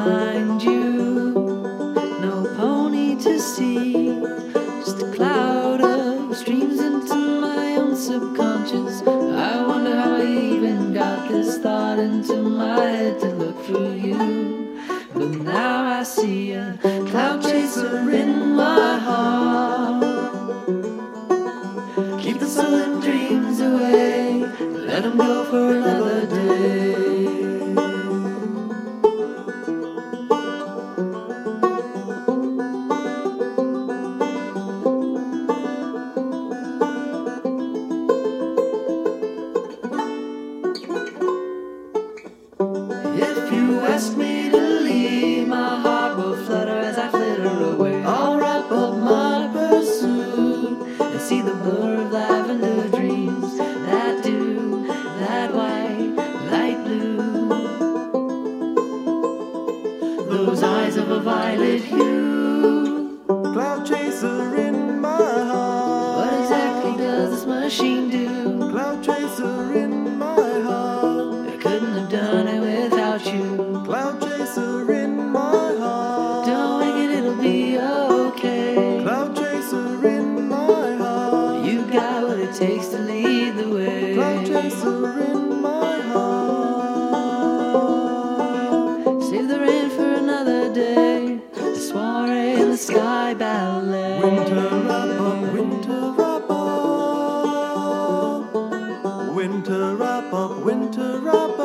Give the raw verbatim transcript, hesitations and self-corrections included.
find you. No pony to see, just a cloud of streams into my own subconscious. I wonder how I even got this thought into my head to look for you. But now I see a cloud chaser in my heart. Keep the sullen dreams away, let them go for another day. If you ask me to leave, my heart will flutter as I flitter away. I'll wrap up my pursuit and see the blur of lavender dreams that do that white light blue. Those eyes of a violet hue. Cloud chaser in my heart. What exactly does this machine do? Cloud chaser in my heart. I couldn't have done it without you. Cloud chaser in my heart. Don't wing it, it'll be okay. Cloud chaser in my heart. You got what it takes to lead the way. Cloud chaser in my heart. Save the rain for another day. The soiree in the sky ballet. Winter wrap up, winter wrap up. Winter wrap up, winter wrap up.